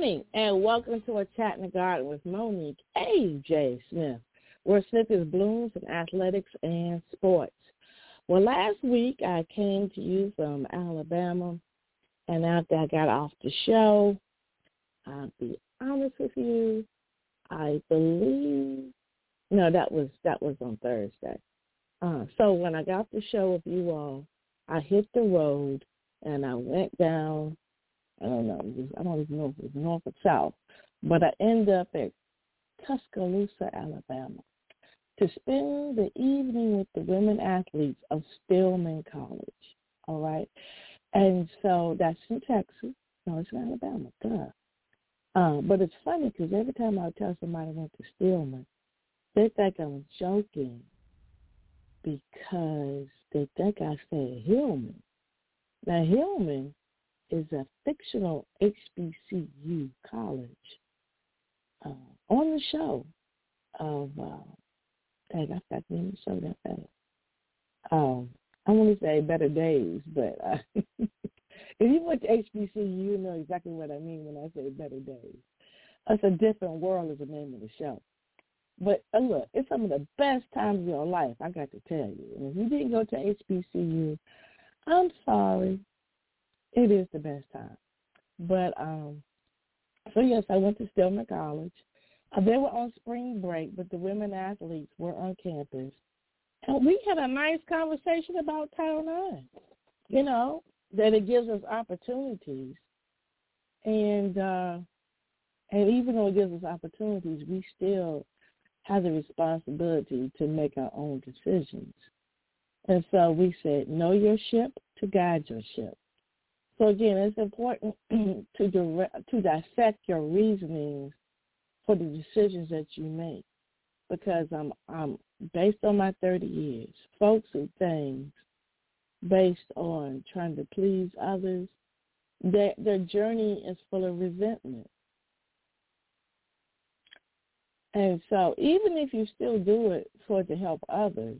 morning, and welcome to A Chat in the Garden with Monique A.J. Smith, where Smith is blooms in athletics and sports. Well, last week I came to you from Alabama, and after I got off the show, I'll be honest with you, I believe, no, that was on Thursday. So when I got off the show with you all, I hit the road, and I went down. I don't even know if it was north or south, but I ended up at Tuscaloosa, Alabama, to spend the evening with the women athletes of Stillman College, all right? And so that's in Texas. No, it's in Alabama, duh. But it's funny because every time I tell somebody I went to Stillman, they think I'm joking because they think I say Hillman. Now, Hillman is a fictional HBCU college on the show of, I forgot the name of the show that fast. I want to say Better Days, but if you went to HBCU, you know exactly what I mean when I say Better Days. It's a Different World is the name of the show. But look, it's some of the best times of your life, I got to tell you. And if you didn't go to HBCU, I'm sorry. It is the best time. But, so yes, I went to Stillman College. They were on spring break, but the women athletes were on campus. And we had a nice conversation about Title IX, you know, that it gives us opportunities. And even though it gives us opportunities, we still have the responsibility to make our own decisions. And so we said, know your ship to guide your ship. So again, it's important to dissect your reasonings for the decisions that you make, because I'm based on my 30 years, folks and things based on trying to please others, their journey is full of resentment. And so even if you still do it to help others,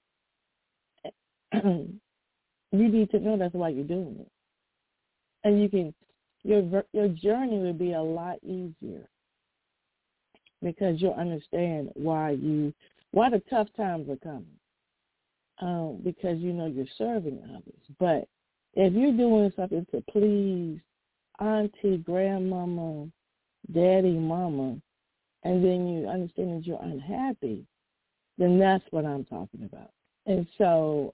you need to know that's why you're doing it. And your journey will be a lot easier because you'll understand why the tough times are coming. Because you know you're serving others. But if you're doing something to please auntie, grandmama, daddy, mama, and then you understand that you're unhappy, then that's what I'm talking about. And so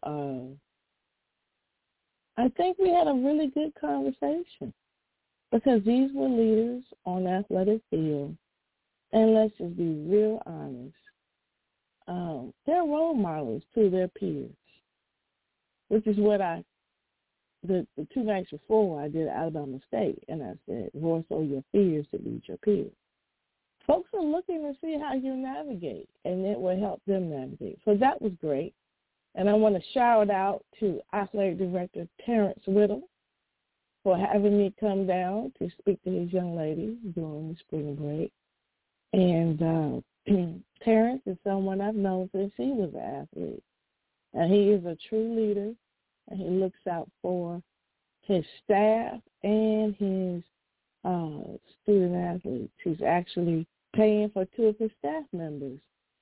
I think we had a really good conversation because these were leaders on the athletic field, and let's just be real honest, they're role models to their peers, which is what the 2 nights before I did at Alabama State, and I said, voice over your fears to lead your peers. Folks are looking to see how you navigate, and it will help them navigate. So that was great. And I want to shout out to Athletic Director Terrence Whittle for having me come down to speak to his young lady during the spring break. And Terrence is someone I've known since he was an athlete. And he is a true leader, and he looks out for his staff and his student athletes. He's actually paying for 2 of his staff members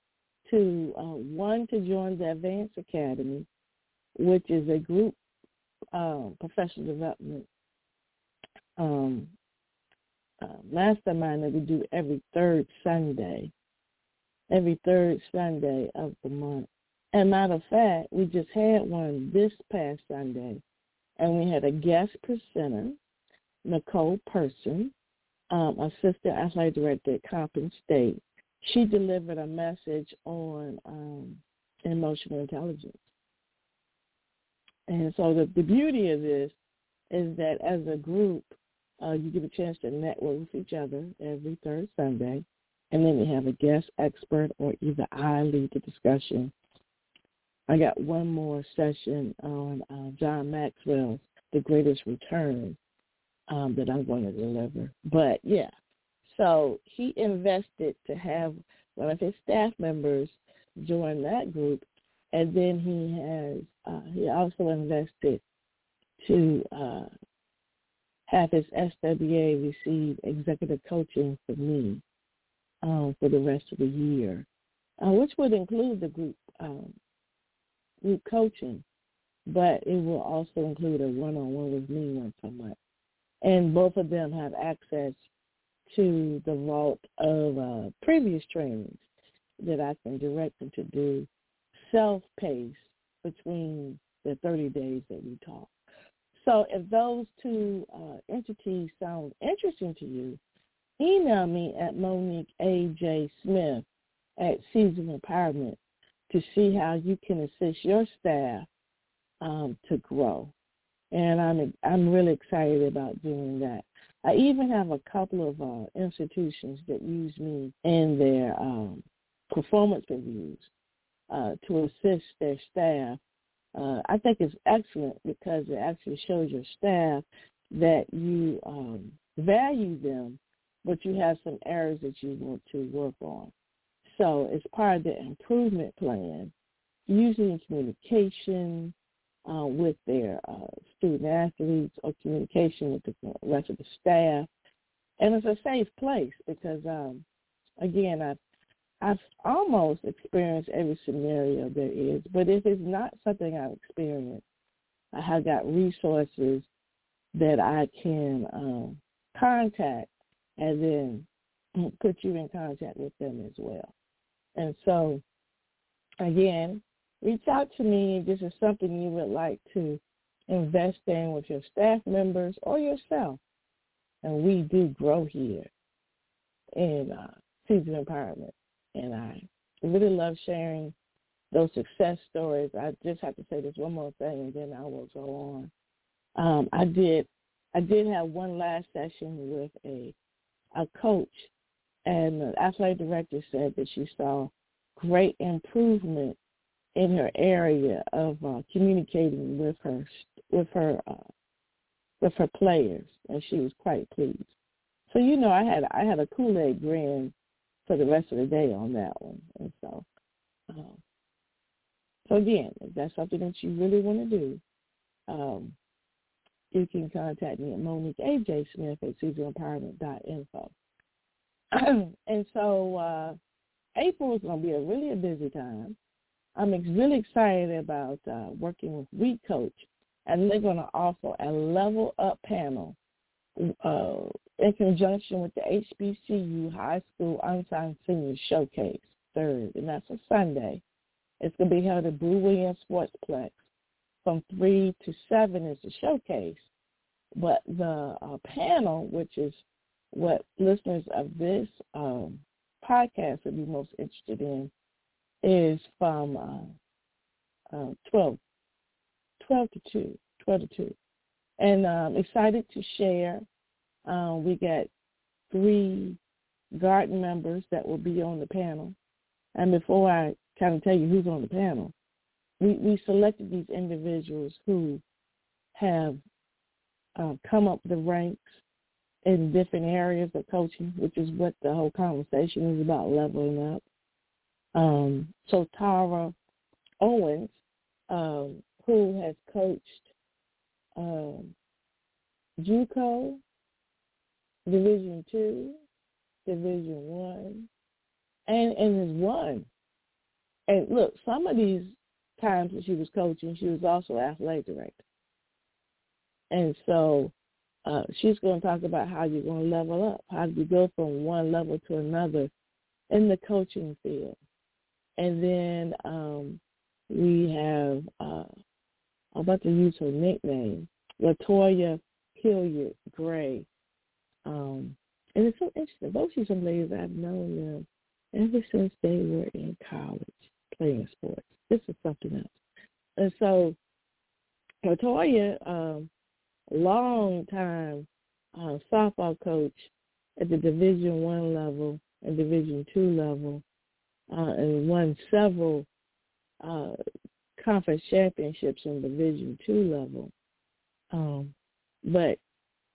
one to join the Advanced Academy, which is a group professional development mastermind that we do every third Sunday of the month. And matter of fact, we just had one this past Sunday, and we had a guest presenter, Nicole Person, Assistant Athletic Director at Compton State. She delivered a message on emotional intelligence. And so the beauty of this is that as a group, you get a chance to network with each other every third Sunday, and then you have a guest expert or either I lead the discussion. I got one more session on John Maxwell's The Greatest Return that I'm going to deliver. But, yeah. So he invested to have one of his staff members join that group, and then he also invested to have his SWA receive executive coaching from me for the rest of the year, which would include the group coaching, but it will also include a one-on-one with me once a month. And both of them have access to the vault of previous trainings that I can direct them to do self-paced between the 30 days that we talk. So if those two entities sound interesting to you, email me at Monique A.J. Smith at Season Empowerment to see how you can assist your staff to grow. And I'm really excited about doing that. I even have a couple of institutions that use me in their performance reviews to assist their staff. I think it's excellent because it actually shows your staff that you value them, but you have some areas that you want to work on. So as part of the improvement plan, using communication with their student-athletes or communication with the rest of the staff. And it's a safe place because, again, I've almost experienced every scenario there is, but if it's not something I've experienced, I have got resources that I can contact and then put you in contact with them as well. And so, again, reach out to me if this is something you would like to invest in with your staff members or yourself. And we do grow here in Season Empowerment. And I really love sharing those success stories. I just have to say this one more thing, and then I will go on. I did have one last session with a coach, and the athletic director said that she saw great improvement in her area of communicating with her players, and she was quite pleased. So I had a Kool-Aid grin for the rest of the day on that one, and so again, if that's something that you really want to do, you can contact me at Monique A.J. Smith at seasonempowerment.info. And so April is going to be a busy time. I'm really excited about working with We Coach, and they're going to offer a level up panel in conjunction with the HBCU High School Unsung Senior Showcase, 3rd, and that's a Sunday. It's going to be held at Brew Williams Sportsplex from 3 to 7 is the showcase. But the panel, which is what listeners of this podcast would be most interested in, is from 12 to 2. And I'm excited to share. We got 3 garden members that will be on the panel. And before I kind of tell you who's on the panel, we selected these individuals who have come up the ranks in different areas of coaching, which is what the whole conversation is about, leveling up. So Tara Owens, who has coached JUCO, Division II, Division I, and has won. And look, some of these times that she was coaching, she was also athletic director. And so she's going to talk about how you're going to level up, how you go from one level to another in the coaching field. And then we have, I'm about to use her nickname, Latoya Hilliard Gray. And it's so interesting. Both these some ladies I've known them ever since they were in college playing sports. This is something else. And so Latoya, long time softball coach at the Division I level and Division II level, and won several conference championships in Division II level. But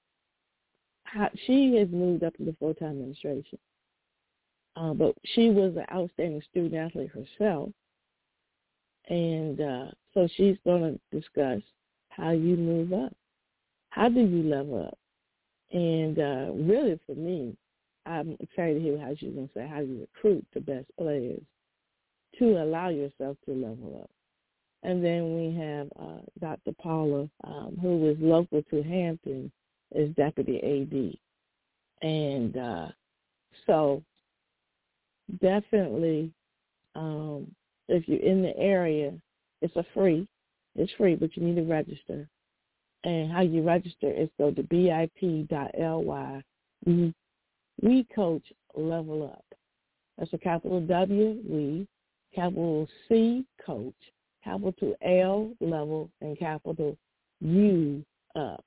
she has moved up into full-time administration. But she was an outstanding student athlete herself. And so she's going to discuss how you move up. How do you level up? And really, for me, I'm excited to hear how you're going to say how you recruit the best players to allow yourself to level up. And then we have Dr. Paula, who is local to Hampton, is Deputy AD. And so definitely, if you're in the area, it's free, but you need to register. And how you register is go to bip.ly. We coach level up. That's a capital W, we, capital C, coach, capital L, level, and capital U, up.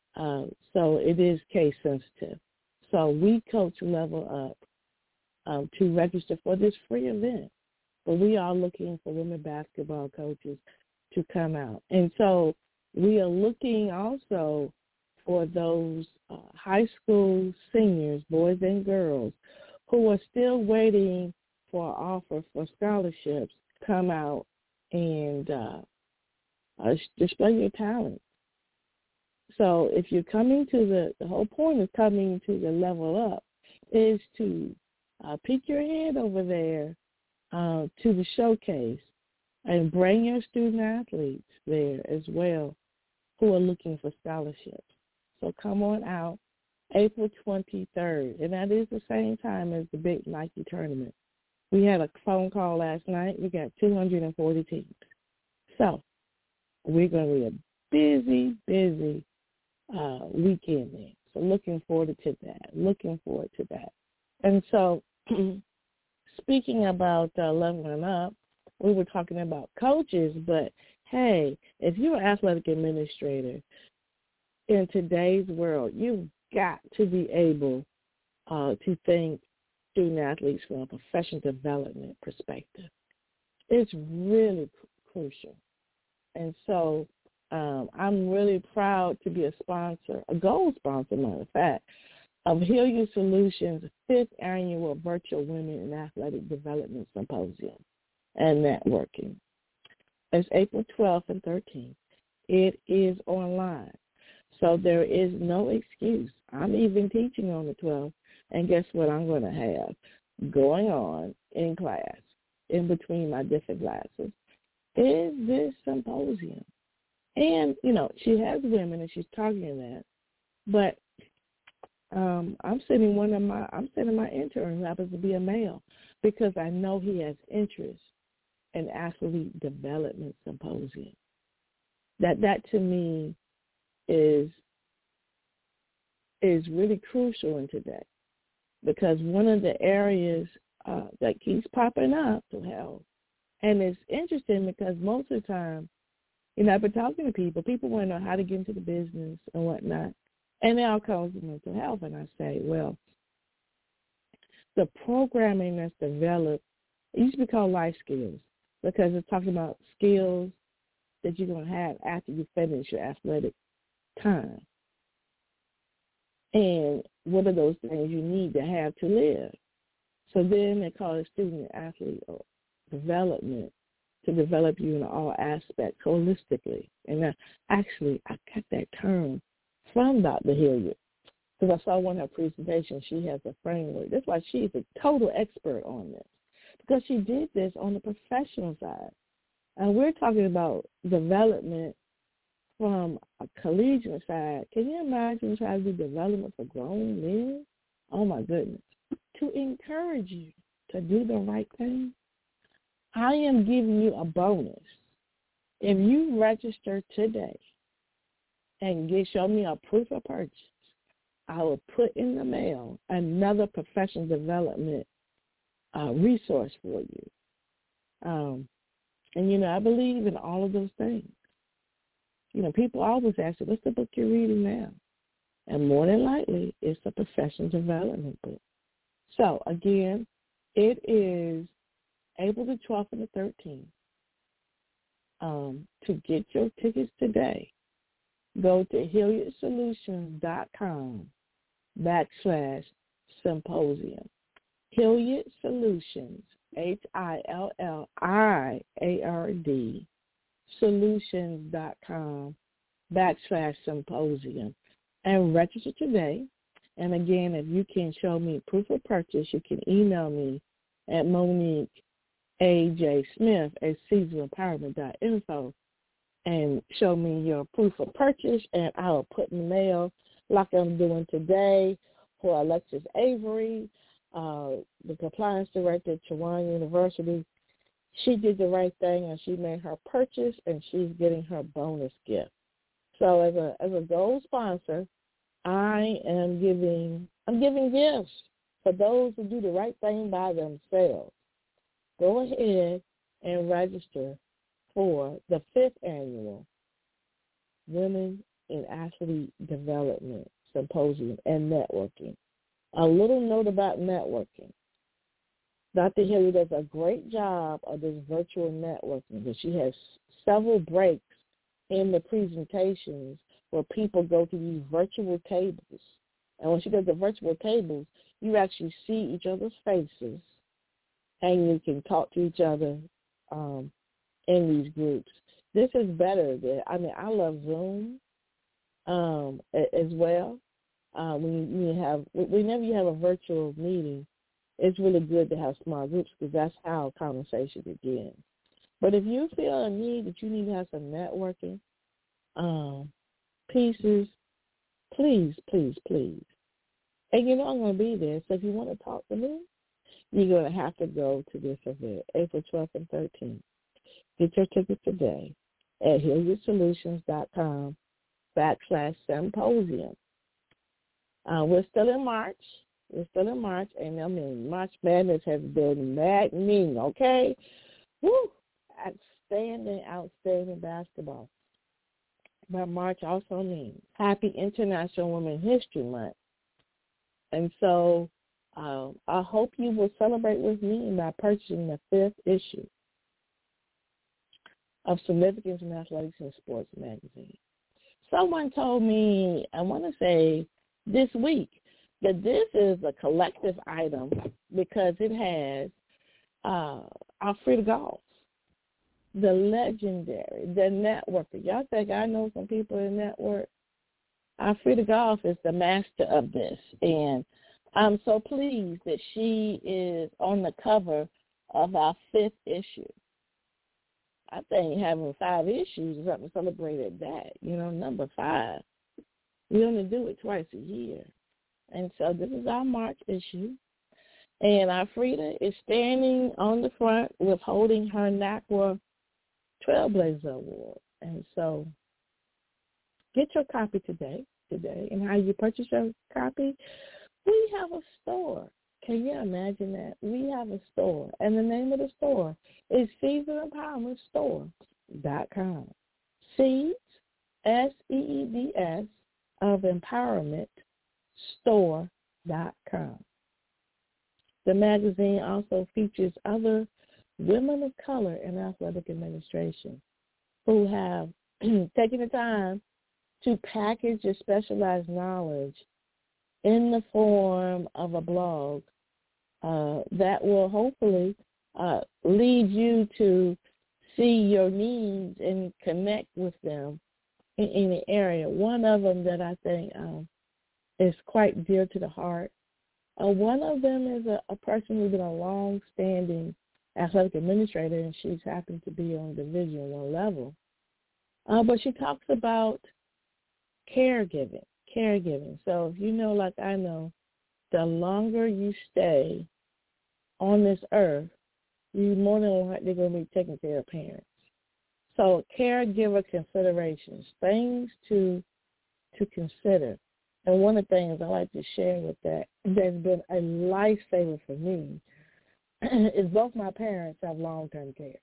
So it is case sensitive. So we coach level up to register for this free event. But we are looking for women basketball coaches to come out. And so we are looking also for those high school seniors, boys and girls, who are still waiting for an offer for scholarships, come out and display your talent. So if you're coming to the whole point of coming to the level up is to peek your head over there to the showcase and bring your student athletes there as well who are looking for scholarships. So come on out April 23rd, and that is the same time as the big Nike tournament. We had a phone call last night. We got 240 teams. So we're going to be a busy weekend there. So looking forward to that. And so speaking about leveling up, we were talking about coaches, but hey, if you're an athletic administrator in today's world, you've got to be able to think student athletes from a professional development perspective. It's really crucial. And so I'm really proud to be a sponsor, a gold sponsor, matter of fact, of Hilliard Solutions' 5th annual Virtual Women in Athletic Development Symposium and Networking. It's April 12th and 13th. It is online. So there is no excuse. I'm even teaching on the 12th, and guess what I'm going to have going on in class, in between my different classes, is this symposium. And, you know, she has women, and she's talking to that, but I'm sending my intern who happens to be a male because I know he has interest in athlete development symposium. That to me is really crucial in today, because one of the areas that keeps popping up to health, and it's interesting because most of the time, you know, I've been talking to people want to know how to get into the business and whatnot, and it all comes to mental health, and I say, well, the programming that's developed, it used to be called life skills, because it's talking about skills that you're going to have after you finish your athletic time. And what are those things you need to have to live? So then they call it student athlete or development, to develop you in all aspects holistically. And actually, I got that term from Dr. Hilliard, because I saw one of her presentations. She has a framework. That's why she's a total expert on this, because she did this on the professional side. And we're talking about development from a collegiate side. Can you imagine trying to do development for grown men? Oh, my goodness. To encourage you to do the right thing, I am giving you a bonus. If you register today and show me a proof of purchase, I will put in the mail another professional development resource for you. And, you know, I believe in all of those things. You know, people always ask me, what's the book you're reading now? And more than likely, it's a professional development book. So, again, it is April the 12th and the 13th. To get your tickets today, go to HilliardSolutions.com/symposium. Hilliard Solutions, HILLIARD, solutions.com/symposium. and register today. And again, if you can show me proof of purchase, you can email me at Monique A.J. Smith at CaesarEmpowerment.info and show me your proof of purchase, and I'll put in the mail like I'm doing today for Alexis Avery, the compliance director at Chowan University. She did the right thing, and she made her purchase, and she's getting her bonus gift. So as a gold sponsor, I'm giving gifts for those who do the right thing by themselves. Go ahead and register for the 5th annual Women in Athlete Development Symposium and Networking. A little note about networking. Dr. Hilly does a great job of this virtual networking, but she has several breaks in the presentations where people go to these virtual tables. And when she does the virtual tables, you actually see each other's faces, and you can talk to each other in these groups. This is better. I love Zoom as well. Whenever you have a virtual meeting, it's really good to have small groups because that's how conversation begins. But if you feel a need that you need to have some networking pieces, please, please, please. And you know I'm going to be there, so if you want to talk to me, you're going to have to go to this event, April 12th and 13th. Get your tickets today at HilliardSolutions.com/symposium. We're still in March. And I mean, March Madness has been maddening, okay? Woo! Outstanding basketball. But March also means Happy International Women's History Month. And so I hope you will celebrate with me by purchasing the 5th issue of Significance in Athletics and Sports magazine. Someone told me, I want to say this week, that this is a collective item because it has Alfreda Golf, the legendary, the networker. Y'all think I know some people in network? Alfreda Golf is the master of this, and I'm so pleased that she is on the cover of our 5th issue. I think having 5 issues is something to celebrate at that. Number 5. We only do it twice a year. And so this is our March issue. And Alfreda is standing on the front with holding her NACWA Trailblazer Award. And so get your copy today. And how you purchase your copy, we have a store. Can you imagine that? We have a store. And the name of the store is CaesarEmpowermentStore.com. Seeds, SEEDS, of Empowerment Store.com. The magazine also features other women of color in athletic administration who have taken the time to package their specialized knowledge in the form of a blog that will hopefully lead you to see your needs and connect with them in any area. One of them that I think is quite dear to the heart. One of them is a person who's been a long-standing athletic administrator, and she's happened to be on Division I level. But she talks about caregiving. So if you know, like I know, the longer you stay on this earth, you more than likely going to be taking care of parents. So caregiver considerations, things to consider. And one of the things I like to share with that's been a lifesaver for me is both my parents have long-term care.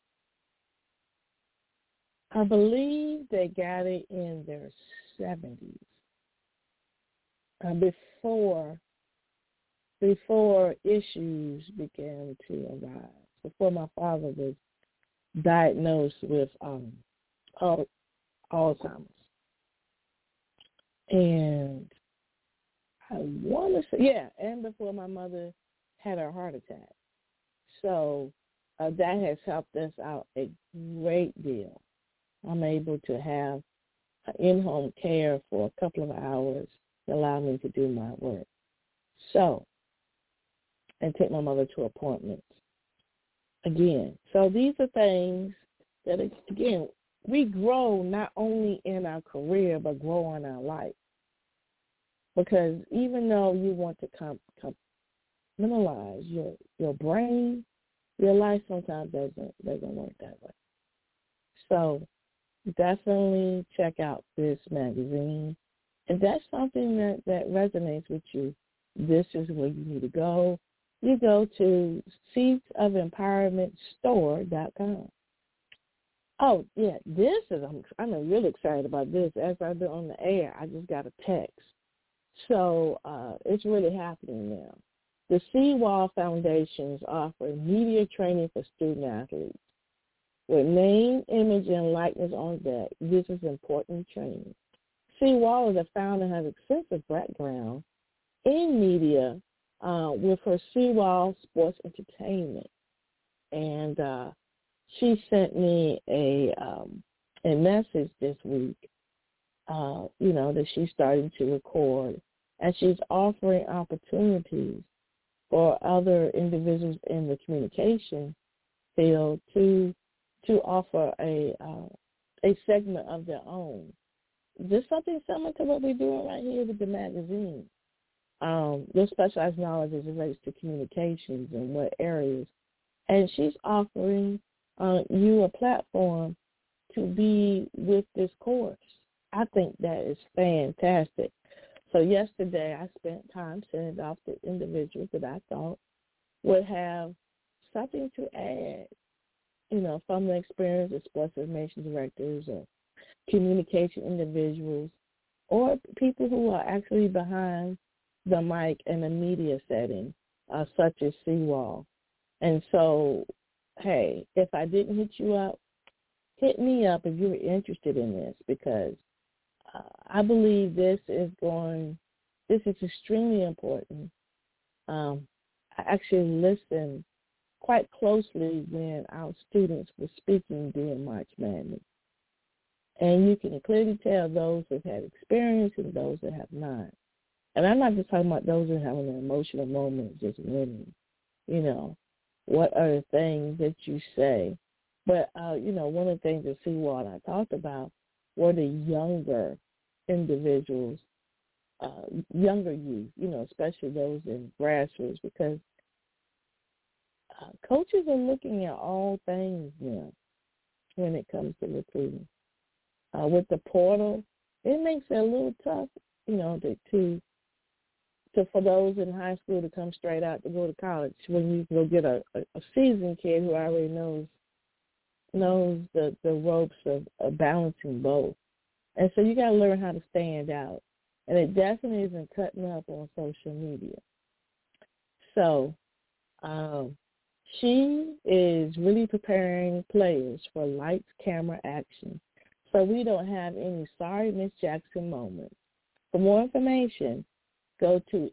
I believe they got it in their 70s, before issues began to arise, before my father was diagnosed with Alzheimer's. And I want to say, and before my mother had her heart attack. So that has helped us out a great deal. I'm able to have in-home care for a couple of hours to allow me to do my work. So, and take my mother to appointments. Again, so these are things that, again, we grow not only in our career, but grow in our life. Because even though you want to compartmentalize your brain, your life sometimes doesn't work that way. So definitely check out this magazine. If that's something that resonates with you, this is where you need to go. You go to seedsofempowermentstore.com. Oh, yeah, I'm really excited about this. As I've been on the air, I just got a text. So it's really happening now. The Seawall Foundation is offering media training for student athletes. With name, image, and likeness on deck, this is important training. Seawall is a founder and has extensive background in media with her Seawall Sports Entertainment. And she sent me a message this week, that she's starting to record. And she's offering opportunities for other individuals in the communication field to offer a segment of their own. Just something similar to what we're doing right here with the magazine. Your specialized knowledge as it relates to communications and what areas. And she's offering you a platform to be with this course. I think that is fantastic. So yesterday I spent time sending off to individuals that I thought would have something to add, from the experience of sports information directors or communication individuals or people who are actually behind the mic in a media setting, such as Seawall. And so, hey, if I didn't hit you up, hit me up if you're interested in this, because I believe this is extremely important. I actually listened quite closely when our students were speaking during March Madness. And you can clearly tell those that had experience and those that have not. And I'm not just talking about those that are having an emotional moment just winning. What are the things that you say? But, one of the things that Seawall and I talked about were the younger individuals, younger youth, especially those in grassroots, because coaches are looking at all things now when it comes to recruiting. With the portal, it makes it a little tough, to for those in high school to come straight out to go to college when you go get a seasoned kid who already knows the ropes of balancing both. And so you got to learn how to stand out. And it definitely isn't cutting up on social media. So she is really preparing players for lights, camera, action. So we don't have any sorry Miss Jackson moments. For more information, go to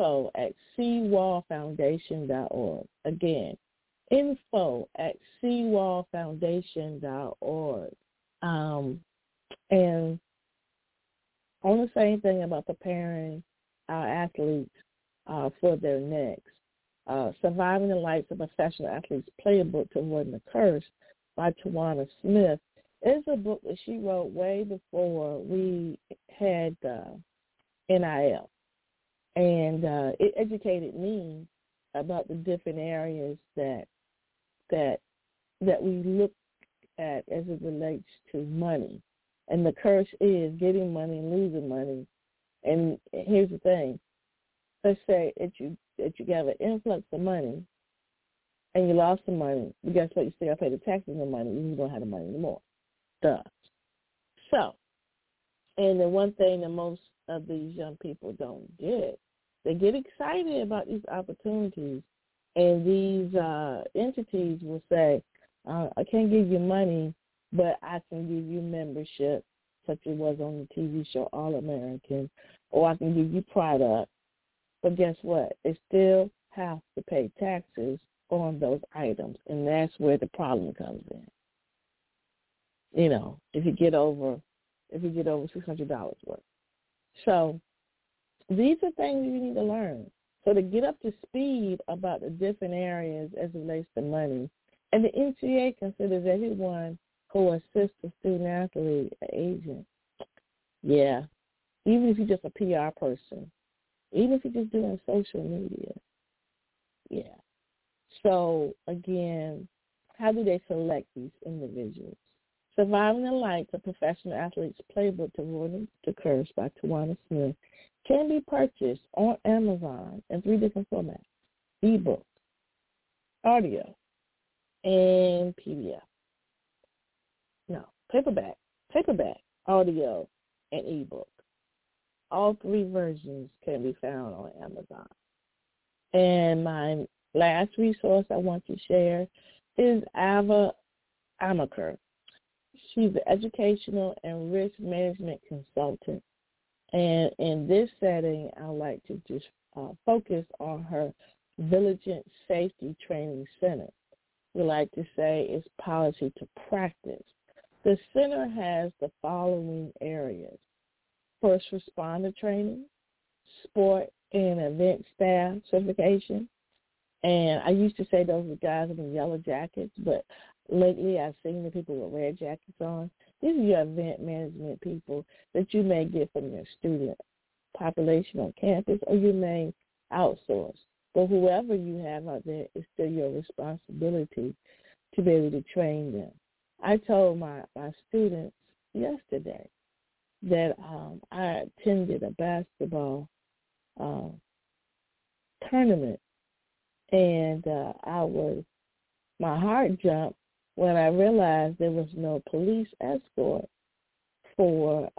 info@seawallfoundation.org. Again, info@seawallfoundation.org. And on the same thing about preparing our athletes for their next. Surviving the Life of Professional Athletes Playbook to Avoid the Curse by Tawana Smith is a book that she wrote way before we had NIL. And it educated me about the different areas that we look at as it relates to money. And the curse is getting money and losing money. And here's the thing. Let's say that you got an influx of money and you lost the money. But guess what? You still got to pay the taxes on the money. You don't have the money anymore. Duh. So, and the one thing that most of these young people don't get, they get excited about these opportunities, and these entities will say, I can't give you money, but I can give you membership, such as was on the TV show All American, or I can give you product. But guess what? They still have to pay taxes on those items, and that's where the problem comes in. If you get over if you get over $600 worth. So these are things you need to learn. So to get up to speed about the different areas as it relates to money, and the NCA considers everyone who assists a student-athlete an agent. Yeah, even if you're just a PR person, even if you're just doing social media. Yeah. So, again, how do they select these individuals? Surviving the Lights, a professional athlete's playbook to Avoiding the Curse by Tawana Smith, can be purchased on Amazon in 3 different formats: ebook, audio, and PDF. No, paperback, audio, and ebook. All 3 versions can be found on Amazon. And my last resource I want to share is Ava Amaker. She's an educational and risk management consultant. And in this setting, I like to just focus on her Vigilant Safety Training Center. We like to say it's policy to practice. The center has the following areas: first responder training, sport and event staff certification. And I used to say those were guys in yellow jackets, but lately I've seen the people with red jackets on. These are your event management people that you may get from your student population on campus, or you may outsource. But whoever you have out there, it's still your responsibility to be able to train them. I told my students yesterday that I attended a basketball tournament, and my heart jumped when I realized there was no police escort for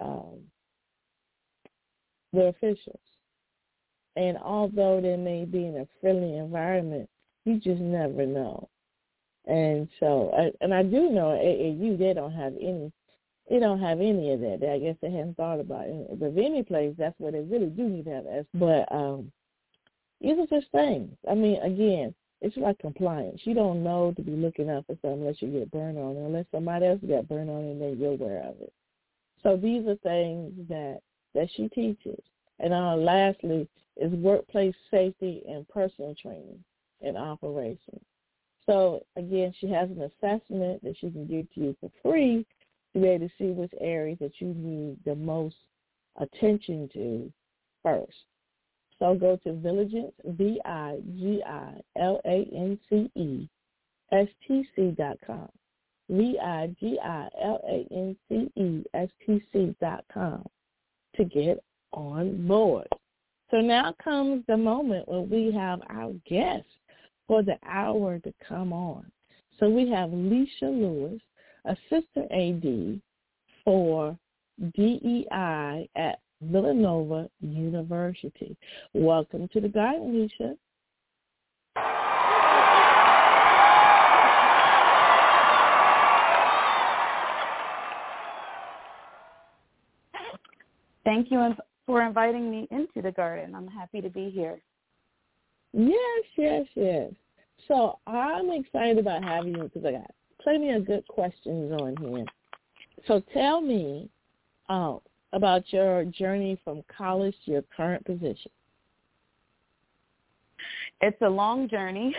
the officials. And although they may be in a friendly environment, you just never know. And so, and I do know at AAU they don't have any of that. I guess they hadn't thought about it. But any place, that's where they really do need to have escort. But these are just things. I mean, again, it's like compliance. You don't know to be looking out for something unless you get burned on it, unless somebody else got burned on it and then you're aware of it. So these are things that she teaches. And lastly is workplace safety and personal training and operations. So, again, she has an assessment that she can give to you for free to be able to see which areas that you need the most attention to first. So go to Vigilance, VIGILANCESTC.com, VIGILANCESTC.com to get on board. So now comes the moment when we have our guest for the hour to come on. So we have Leisha Lewis, Assistant AD for DEI at Villanova University. Welcome to the Garden, Leisha. Thank you for inviting me into the garden. I'm happy to be here. Yes. So I'm excited about having you because I got plenty of good questions on here. So tell me about your journey from college to your current position. It's a long journey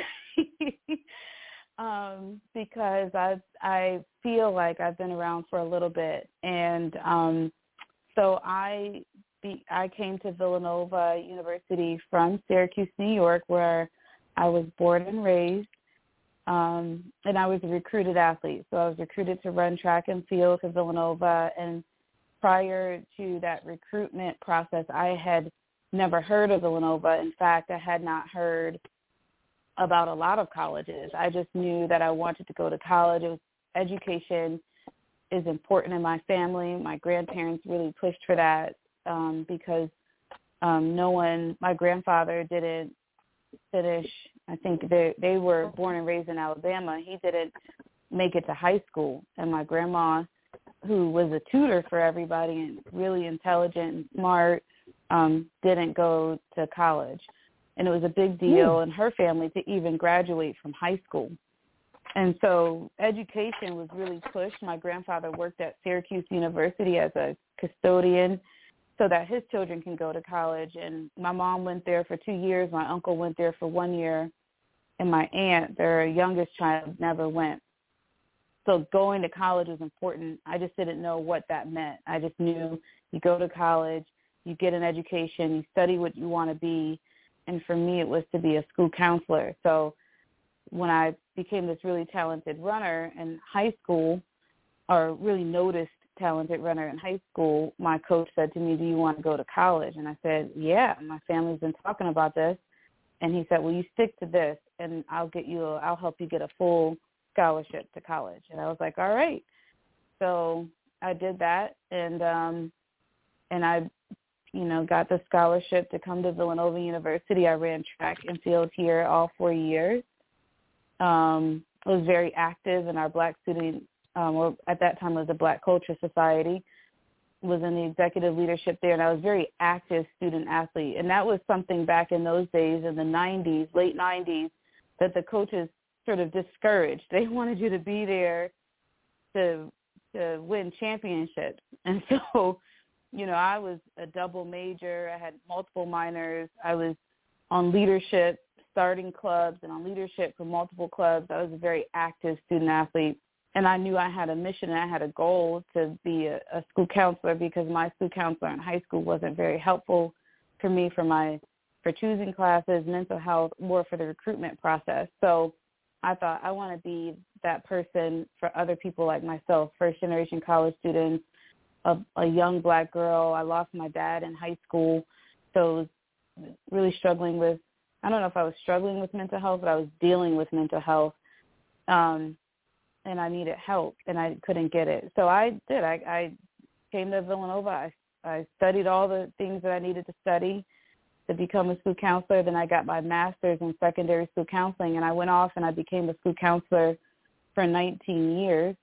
because I feel like I've been around for a little bit. And so I came to Villanova University from Syracuse, New York, where I was born and raised, and I was a recruited athlete. So I was recruited to run track and field to Villanova, and prior to that recruitment process, I had never heard of Villanova. In fact, I had not heard about a lot of colleges. I just knew that I wanted to go to college. Education is important in my family. My grandparents really pushed for that because my grandfather didn't finish. I think they were born and raised in Alabama. He didn't make it to high school. And my grandma, who was a tutor for everybody and really intelligent and smart, didn't go to college. And it was a big deal in her family to even graduate from high school. And so education was really pushed. My grandfather worked at Syracuse University as a custodian so that his children can go to college. And my mom went there for 2 years. My uncle went there for 1 year. And my aunt, their youngest child, never went. So going to college was important. I just didn't know what that meant. I just knew you go to college, you get an education, you study what you want to be. And for me, it was to be a school counselor. So when I became this really talented runner in high school, or really noticed talented runner in high school, my coach said to me, do you want to go to college? And I said, yeah, my family's been talking about this. And he said, well, you stick to this, and I'll help you get a full scholarship to college. And I was like, all right. So I did that, and I, got the scholarship to come to Villanova University. I ran track and field here all 4 years. I was very active in our Black student, or at that time it was the Black Culture Society, was in the executive leadership there, and I was a very active student athlete. And that was something back in those days in the 90s, late 90s, that the coaches sort of discouraged. They wanted you to be there to win championships. And so, I was a double major. I had multiple minors. I was on leadership, starting clubs, and on leadership for multiple clubs. I was a very active student athlete. And I knew I had a mission and I had a goal to be a school counselor, because my school counselor in high school wasn't very helpful for me for choosing classes, mental health, or for the recruitment process. So I thought I want to be that person for other people like myself, first-generation college students, a young Black girl. I lost my dad in high school, so I was really struggling with, I don't know if I was struggling with mental health, but I was dealing with mental health. And I needed help, and I couldn't get it. So I did. I came to Villanova. I studied all the things that I needed to study to become a school counselor. Then I got my master's in secondary school counseling, and I went off and I became a school counselor for 19 years.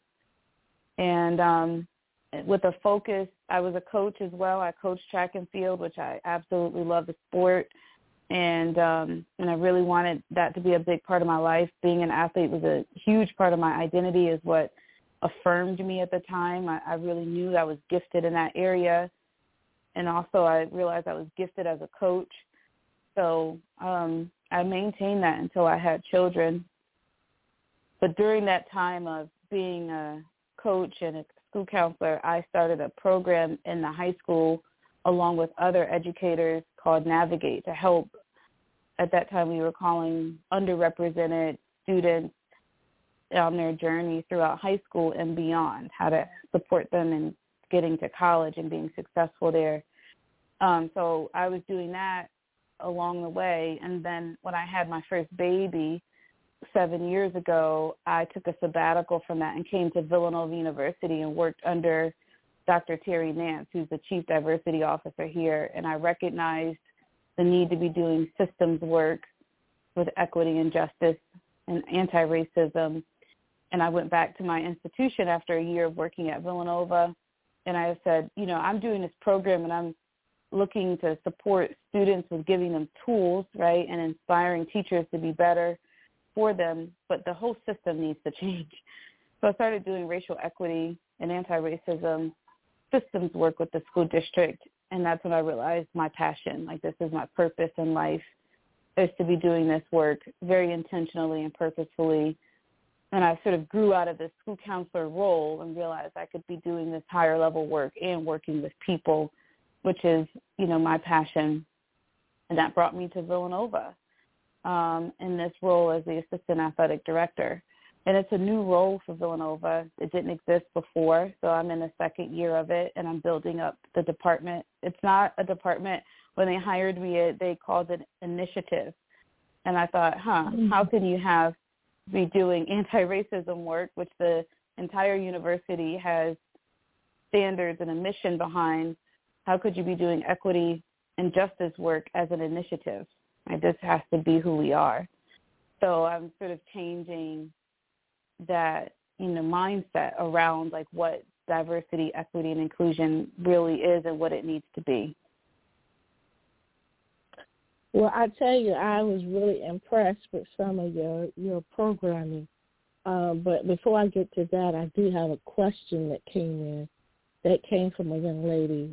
And with a focus, I was a coach as well. I coached track and field, which I absolutely love the sport. And I really wanted that to be a big part of my life. Being an athlete was a huge part of my identity, is what affirmed me at the time. I really knew I was gifted in that area. And also I realized I was gifted as a coach. So I maintained that until I had children. But during that time of being a coach and a school counselor, I started a program in the high school along with other educators called Navigate, to help, at that time we were calling underrepresented students on their journey throughout high school and beyond, how to support them in getting to college and being successful there. So I was doing that along the way. And then when I had my first baby 7 years ago, I took a sabbatical from that and came to Villanova University and worked under Dr. Terry Nance, who's the Chief Diversity Officer here, and I recognized the need to be doing systems work with equity and justice and anti-racism. And I went back to my institution after a year of working at Villanova, and I said, I'm doing this program and I'm looking to support students with giving them tools, right, and inspiring teachers to be better for them, but the whole system needs to change. So I started doing racial equity and anti-racism systems work with the school district, and that's when I realized my passion, like this is my purpose in life, is to be doing this work very intentionally and purposefully. And I sort of grew out of this school counselor role and realized I could be doing this higher level work and working with people, which is, my passion. And that brought me to Villanova in this role as the assistant athletic director. And it's a new role for Villanova. It didn't exist before, so I'm in the second year of it, and I'm building up the department. It's not a department. When they hired me, they called it initiative. And I thought, how can you be doing anti-racism work, which the entire university has standards and a mission behind? How could you be doing equity and justice work as an initiative? This has to be who we are. So I'm sort of changing that, mindset around like what diversity, equity, and inclusion really is and what it needs to be. Well, I tell you, I was really impressed with some of your programming. But before I get to that, I do have a question that came in. That came from a young lady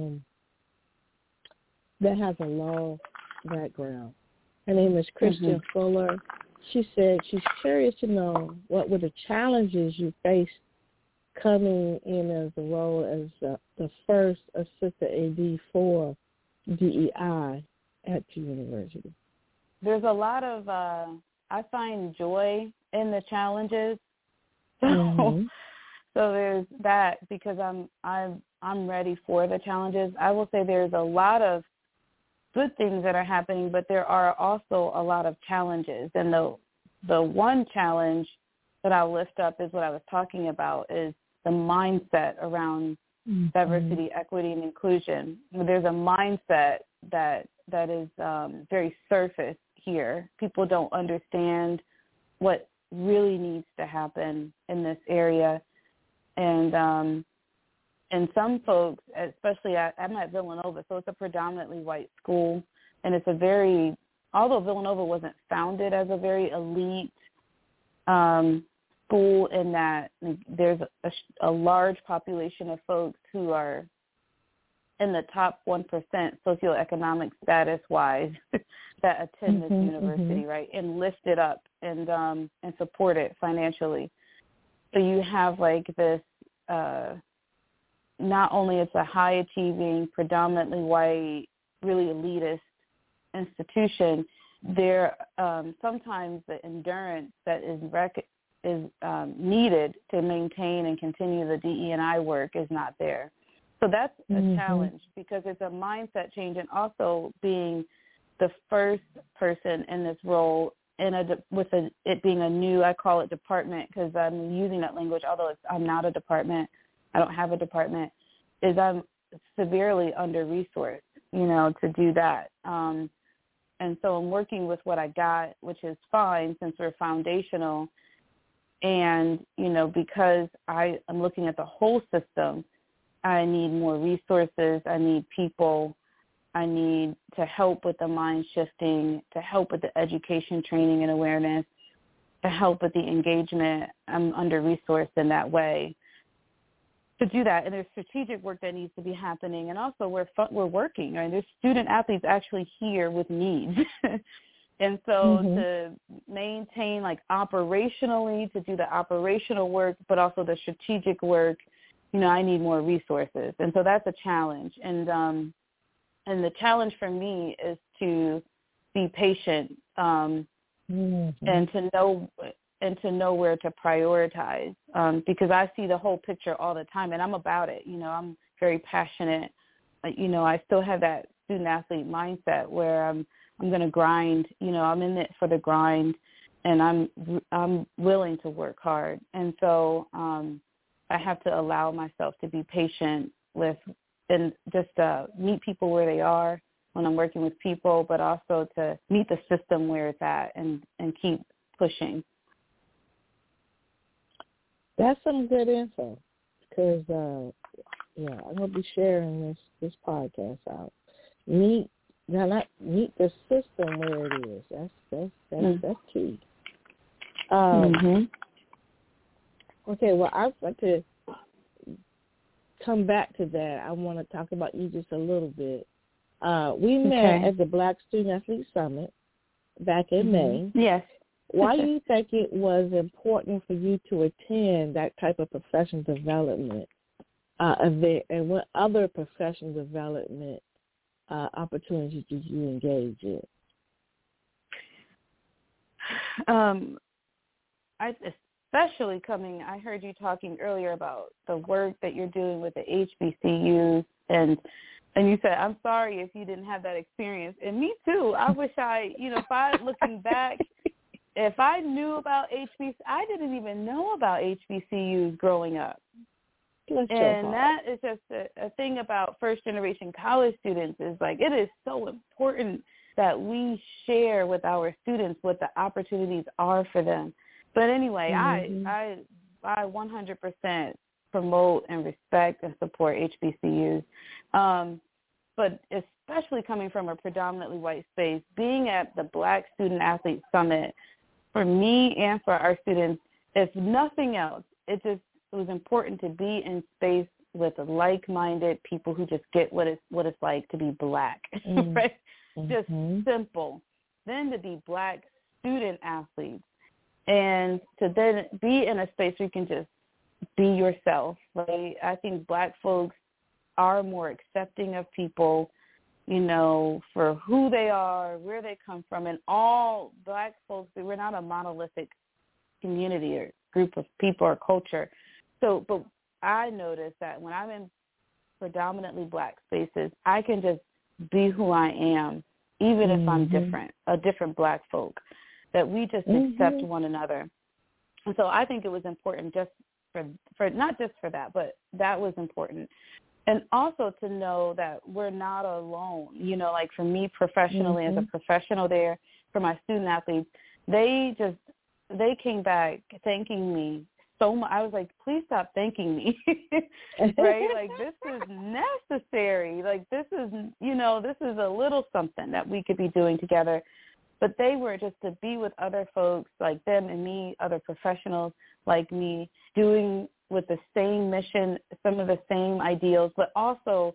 that has a law background. Her name is Christian Fuller. She said she's curious to know what were the challenges you faced coming in as the role as the first assistant AD for DEI at the university. There's a lot of, I find joy in the challenges. So there's that, because I'm ready for the challenges. I will say there's a lot of good things that are happening, but there are also a lot of challenges. And the one challenge that I'll lift up is what I was talking about, is the mindset around diversity, equity, and inclusion. There's a mindset that is very surface here. People don't understand what really needs to happen in this area. And some folks, especially I'm at Villanova, so it's a predominantly white school, and it's although Villanova wasn't founded as a very elite school, in that there's a large population of folks who are in the top 1% socioeconomic status-wise that attend this university, right, and lift it up and support it financially. So you have like this, not only it's a high-achieving, predominantly white, really elitist institution, there sometimes the endurance that is needed to maintain and continue the DE&I work is not there. So that's a challenge, because it's a mindset change, and also being the first person in this role it being a new, I call it department, because I'm using that language, although I'm not a department. I don't have a department, is I'm severely under-resourced, to do that. And so I'm working with what I got, which is fine since we're foundational. And, because I'm looking at the whole system, I need more resources. I need people. I need to help with the mind shifting, to help with the education, training, and awareness, to help with the engagement. I'm under-resourced in that way to do that. And there's strategic work that needs to be happening. And also we're working. Right? There's student athletes actually here with needs. And so to maintain, like, operationally, to do the operational work, but also the strategic work, I need more resources. And so that's a challenge. And the challenge for me is to be patient and to know where to prioritize, because I see the whole picture all the time, and I'm about it. I'm very passionate. I still have that student athlete mindset where I'm going to grind. I'm in it for the grind, and I'm willing to work hard. And so I have to allow myself to be patient and just meet people where they are when I'm working with people, but also to meet the system where it's at and keep pushing. That's some good info, because I'm gonna be sharing this podcast out. Meet the system where it is. That's key. Okay, well, I'd like to come back to that. I want to talk about you just a little bit. We met at the Black Student Athlete Summit back in May. Yes. Why do you think it was important for you to attend that type of professional development event, and what other professional development opportunities did you engage in? I heard you talking earlier about the work that you're doing with the HBCUs, and you said, I'm sorry if you didn't have that experience. And me too. I wish looking back, if I knew about HBCUs, I didn't even know about HBCUs growing up. And that is just a thing about first-generation college students, is like, it is so important that we share with our students what the opportunities are for them. But anyway, I 100% promote and respect and support HBCUs. But especially coming from a predominantly white space, being at the Black Student Athlete Summit, for me and for our students, if nothing else, it was important to be in space with like-minded people who just get what it's like to be Black, right? Just simple. Then to be Black student athletes, and to then be in a space where you can just be yourself. Right? I think Black folks are more accepting of people, for who they are, where they come from, and all Black folks. We're not a monolithic community or group of people or culture. So, but I notice that when I'm in predominantly Black spaces, I can just be who I am, even if I'm different, a different Black folk, that we just accept one another. And so I think it was important just for not just for that, but that was important. And also to know that we're not alone. Like for me professionally, as a professional there, for my student athletes, they came back thanking me so much. I was like, please stop thanking me, right? Like, this is necessary. Like, this is a little something that we could be doing together. But they were just to be with other folks like them and me, other professionals like me, doing with the same mission, some of the same ideals, but also,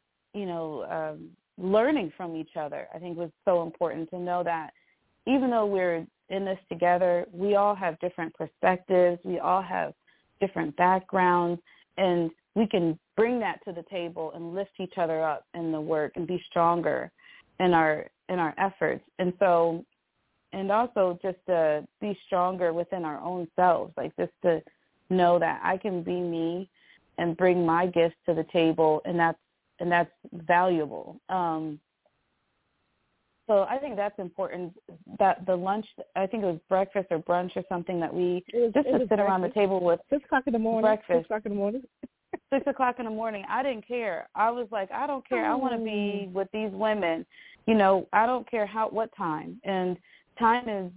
learning from each other, I think was so important to know that even though we're in this together, we all have different perspectives, we all have different backgrounds, and we can bring that to the table and lift each other up in the work and be stronger in our efforts. And so, and also just to be stronger within our own selves, like just to know that I can be me and bring my gifts to the table, and that's valuable. So I think that's important, that the lunch, I think it was breakfast or brunch or something that we sit around the table with. 6 o'clock in the morning. Breakfast. 6 o'clock in the morning. 6 o'clock in the morning. I didn't care. I was like, I don't care. I want to be with these women. I don't care what time. And time is,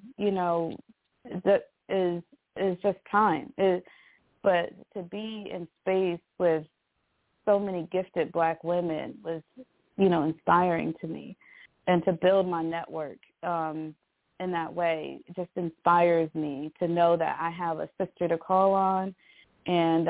is just time. But to be in space with so many gifted Black women was, inspiring to me. And to build my network in that way just inspires me to know that I have a sister to call on, and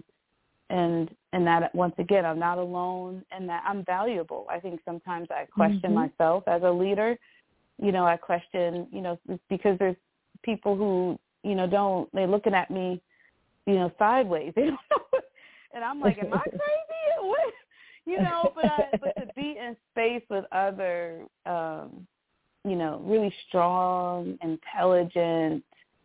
that once again I'm not alone, and that I'm valuable. I think sometimes I question myself as a leader. I question, because there's people who they're looking at me, sideways. They don't know, and I'm like, am I crazy? What? But to be in space with other, really strong, intelligent,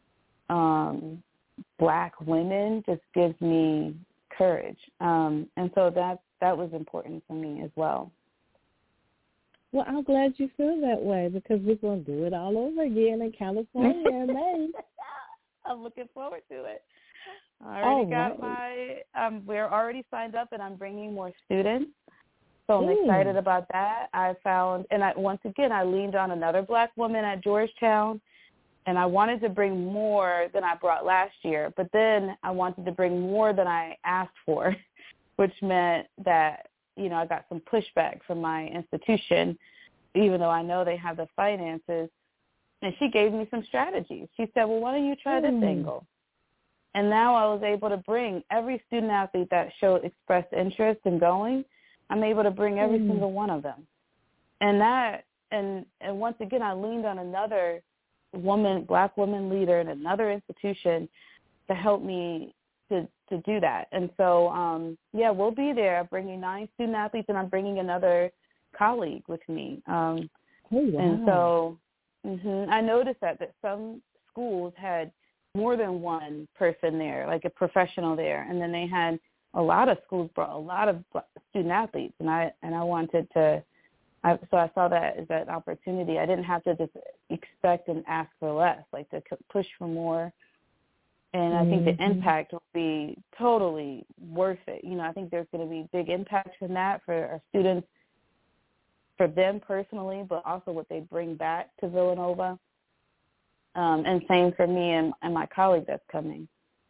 Black women just gives me courage. And so that was important for me as well. Well, I'm glad you feel that way, because we're going to do it all over again in California in May. I'm looking forward to it. I already got we're already signed up, and I'm bringing more students. So I'm excited about that. Once again, I leaned on another Black woman at Georgetown, and I wanted to bring more than I brought last year. But then I wanted to bring more than I asked for, which meant that, I got some pushback from my institution, even though I know they have the finances. And she gave me some strategies. She said, well, why don't you try this angle? And now I was able to bring every student athlete that expressed interest in going. I'm able to bring every single one of them. And once again, I leaned on another Black woman leader in another institution to help me to do that. And so, we'll be there. I'm bringing 9 student athletes, and I'm bringing another colleague with me. And so I noticed that some schools had more than one person there, like a professional there, and then they had a lot of schools brought a lot of student athletes, and I wanted to. So I saw that as an opportunity. I didn't have to just expect and ask for less, like to push for more. And I think the impact will be totally worth it. I think there's going to be big impacts from that for our students, for them personally, but also what they bring back to Villanova. And same for me and my colleague that's coming.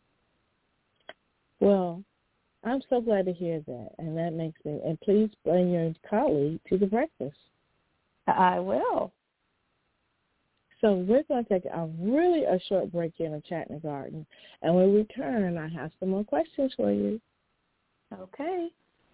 Well, I'm so glad to hear that, and that makes me. And please bring your colleague to the breakfast. I will. So we're going to take a short break here in the Chatting Garden. And when we return, I have some more questions for you. Okay.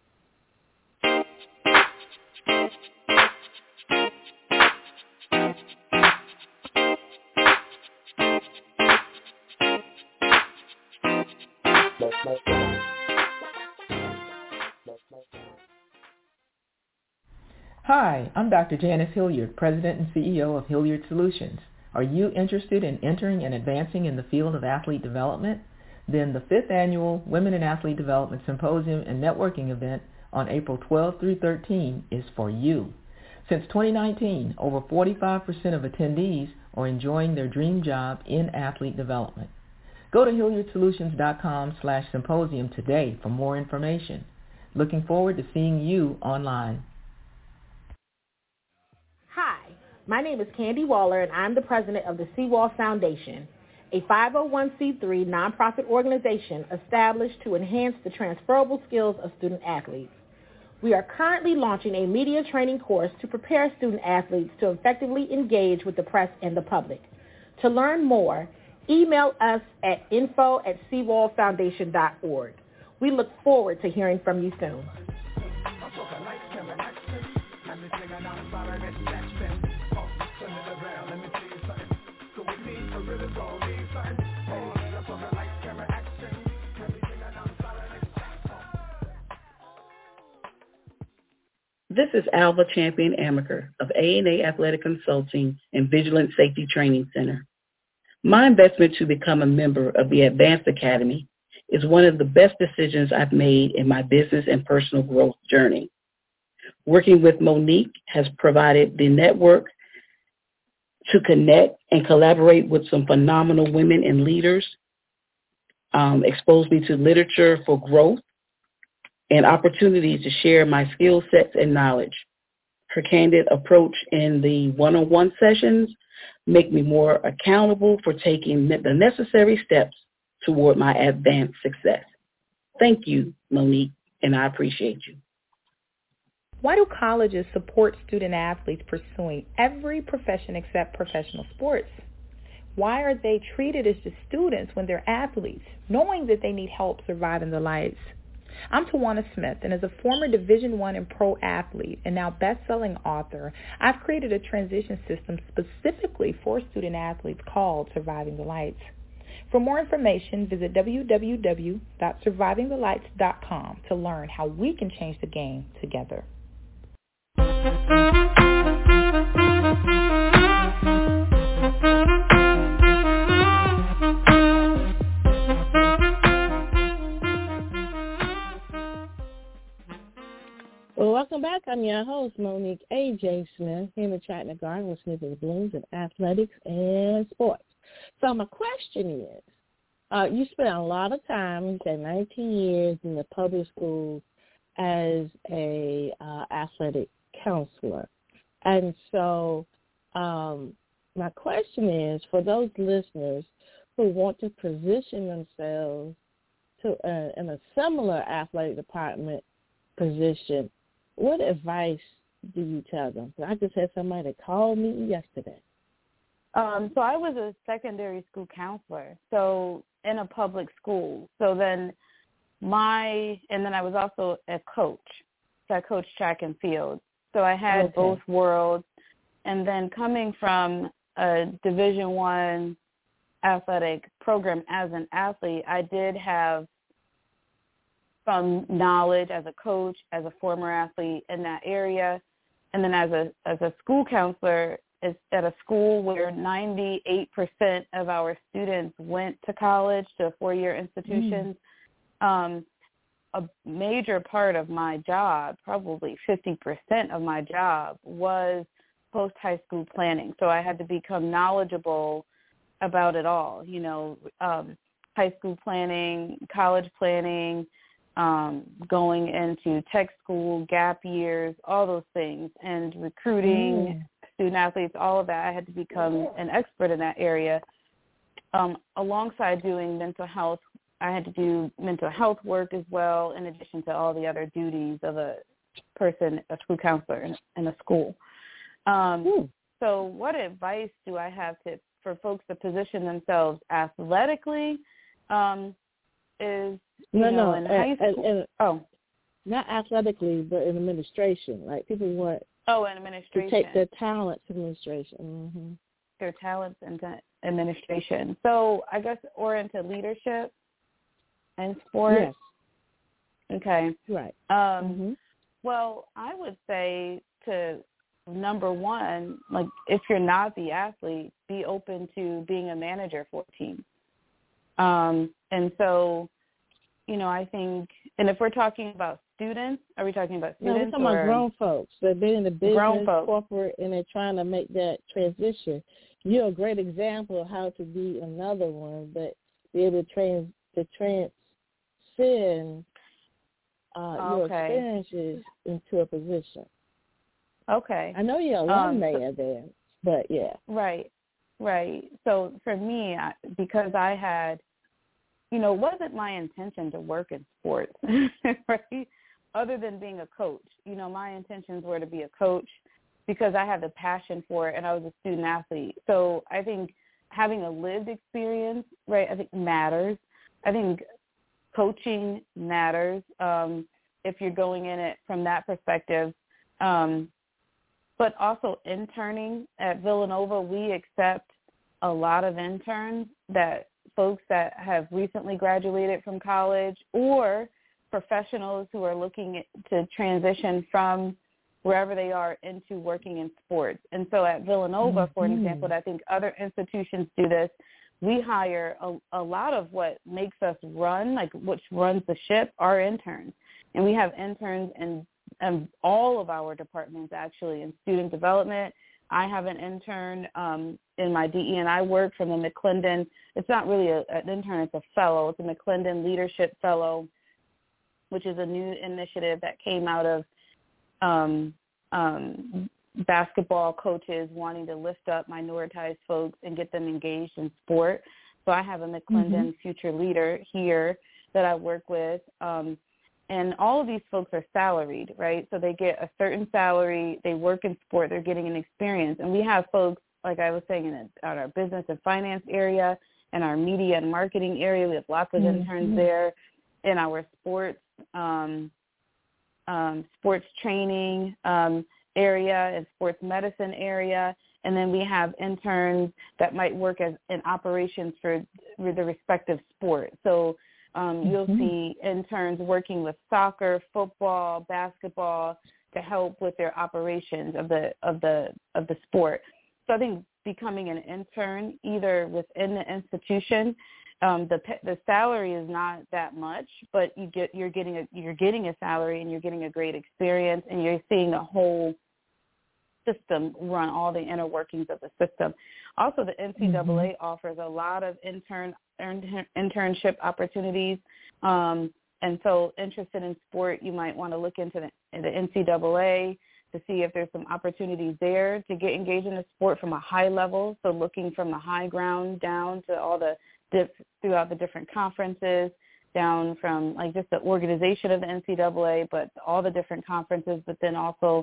Hi, I'm Dr. Janice Hilliard, President and CEO of Hilliard Solutions. Are you interested in entering and advancing in the field of athlete development? Then the 5th Annual Women in Athlete Development Symposium and Networking event on April 12 through 13 is for you. Since 2019, over 45% of attendees are enjoying their dream job in athlete development. Go to HilliardSolutions.com/symposium today for more information. Looking forward to seeing you online. Hi, my name is Candy Waller, and I'm the president of the Seawall Foundation, a 501c3 nonprofit organization established to enhance the transferable skills of student athletes. We are currently launching a media training course to prepare student athletes to effectively engage with the press and the public. To learn more, email us at info@seawallfoundation.org. We look forward to hearing from you soon. This is Alva Champion Amaker of A&A Athletic Consulting and Vigilant Safety Training Center. My investment to become a member of the Advanced Academy is one of the best decisions I've made in my business and personal growth journey. Working with Monique has provided the network to connect and collaborate with some phenomenal women and leaders, exposed me to literature for growth, and opportunities to share my skill sets and knowledge. Her candid approach in the one-on-one sessions make me more accountable for taking the necessary steps toward my advanced success. Thank you, Monique, and I appreciate you. Why do colleges support student athletes pursuing every profession except professional sports? Why are they treated as just students when they're athletes, knowing that they need help surviving the lights? I'm Tawana Smith, and as a former Division I and pro athlete and now best-selling author, I've created a transition system specifically for student athletes called Surviving the Lights. For more information, visit www.survivingthelights.com to learn how we can change the game together. Well, welcome back. I'm your host, Monique A.J. Smith, here in the Chatting Garden with Smith and Blooms in athletics and sports. So my question is, you spent a lot of time, you said 19 years in the public schools as a athletic counselor. And so my question is, for those listeners who want to position themselves to in a similar athletic department position, what advice do you tell them? I just had somebody that called me yesterday. So I was a secondary school counselor, so in a public school. So then and then I was also a coach. So I coached track and field. So I had both worlds. And then coming from a Division I athletic program as an athlete, I did have some knowledge as a coach, as a former athlete in that area. And then as a school counselor, is at a school where 98% of our students went to college, to four-year institutions. A major part of my job, probably 50% of my job, was post-high school planning. So I had to become knowledgeable about it all, high school planning, college planning, going into tech school, gap years, all those things, and recruiting student athletes, all of that. I had to become an expert in that area. Alongside doing mental health, I had to do mental health work as well, in addition to all the other duties of a school counselor in a school. So what advice do I have for folks to position themselves athletically? In high school. Not athletically, but in administration. Like people want in administration. to take their talents to administration. Mm-hmm. Their talents into administration. So I guess or into leadership and sport. Yes. Okay. Right. Well, I would say to number one, like if you're not the athlete, be open to being a manager for a team. And so, I think, and if we're talking about students, are we talking about students? No, we're talking about grown folks. They've been in the business, corporate, and they're trying to make that transition. You're a great example of how to be another one, but be able to transcend your experiences into a position. Okay. I know you're alumni there, but yeah. Right. So for me, because I had, wasn't my intention to work in sports, right? Other than being a coach. My intentions were to be a coach because I had the passion for it and I was a student athlete. So I think having a lived experience, right, I think matters. I think coaching matters if you're going in it from that perspective. But also interning at Villanova, we accept a lot of interns, that folks that have recently graduated from college or professionals who are looking to transition from wherever they are into working in sports. And so at Villanova, for example, and I think other institutions do this, we hire a lot of what makes us run, like which runs the ship, our interns. And we have interns in all of our departments, actually, in student development. I have an intern in my DE&I work from the McClendon. It's not really an intern, it's a fellow. It's a McClendon Leadership Fellow, which is a new initiative that came out of basketball coaches wanting to lift up minoritized folks and get them engaged in sport. So I have a McClendon future leader here that I work with. And all of these folks are salaried, right? So they get a certain salary, they work in sport, they're getting an experience. And we have folks, like I was saying, in our business and finance area, in our media and marketing area. We have lots of interns there. In our sports training area and sports medicine area. And then we have interns that might work as in operations for the respective sport. So you'll see interns working with soccer, football, basketball to help with their operations of the sport. So I think becoming an intern either within the institution, the salary is not that much, but you're getting a salary and you're getting a great experience and you're seeing the whole system run, all the inner workings of the system. Also, the NCAA offers a lot of internship opportunities. And so interested in sport, you might want to look into the NCAA to see if there's some opportunities there to get engaged in the sport from a high level. So looking from the high ground down to all the throughout the different conferences, down from like just the organization of the NCAA, but all the different conferences, but then also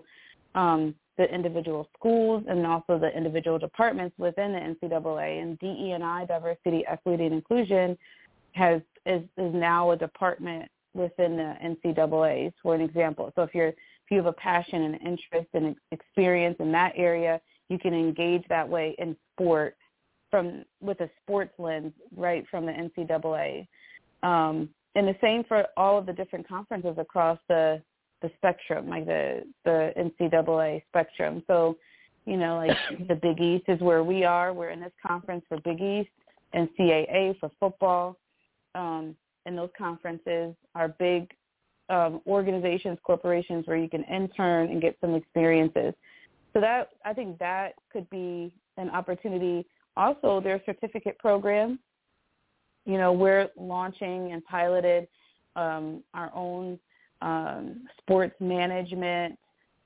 the individual schools and also the individual departments within the NCAA. And DE&I, diversity, equity, and inclusion, is now a department within the NCAA, for an example. So if you have a passion and interest and experience in that area, you can engage that way in sport with a sports lens, right from the NCAA. And the same for all of the different conferences across the spectrum, like the NCAA spectrum. So, like the Big East is where we are. We're in this conference for Big East, and CAA for football. And those conferences are big organizations, corporations where you can intern and get some experiences. So that, I think that could be an opportunity. Also, there are certificate programs. We're launching and piloted our own sports management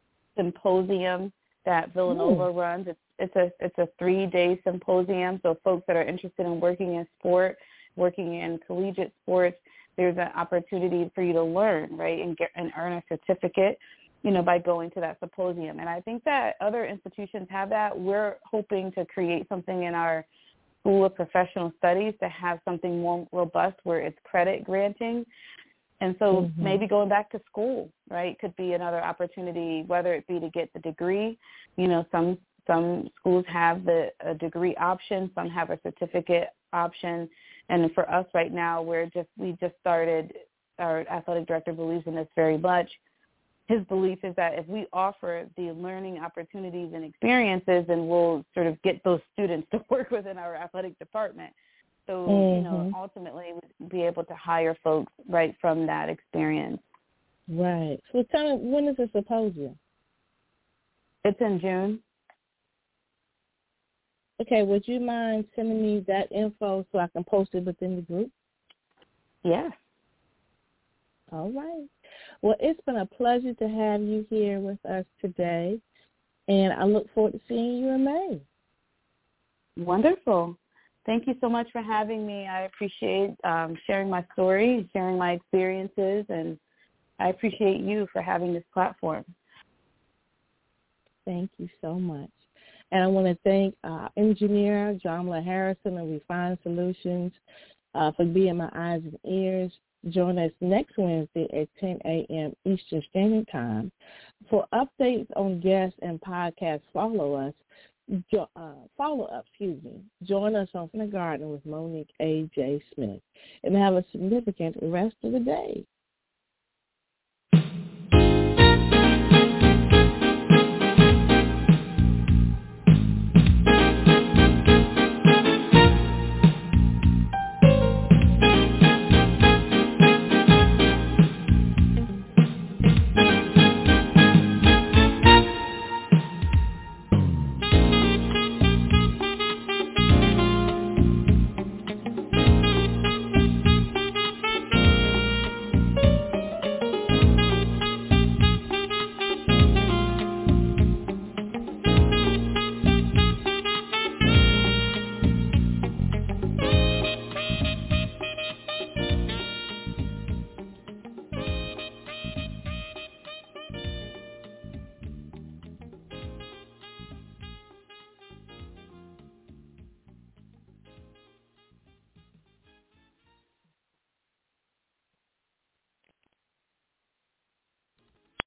symposium that Villanova runs. It's a 3-day symposium. So folks that are interested in working in sport, working in collegiate sports, there's an opportunity for you to learn, right, and earn a certificate. by going to that symposium. And I think that other institutions have that. We're hoping to create something in our School of Professional Studies to have something more robust where it's credit granting. And so maybe going back to school, right, could be another opportunity, whether it be to get the degree. Some schools have a degree option, some have a certificate option. And for us right now, we just started, our athletic director believes in this very much. His belief is that if we offer the learning opportunities and experiences, then we'll sort of get those students to work within our athletic department. So, ultimately we'll be able to hire folks right from that experience. Right. So tell me, when is the symposium? It's in June. Okay, would you mind sending me that info so I can post it within the group? Yes. All right. Well, it's been a pleasure to have you here with us today, and I look forward to seeing you in May. Wonderful. Thank you so much for having me. I appreciate sharing my story, sharing my experiences, and I appreciate you for having this platform. Thank you so much. And I want to thank engineer Jamla Harrison of Refined Solutions for being my eyes and ears. Join us next Wednesday at 10 a.m. Eastern Standard Time. For updates on guests and podcasts, follow up. Join us on In the Garden with Monique A.J. Smith. And have a significant rest of the day.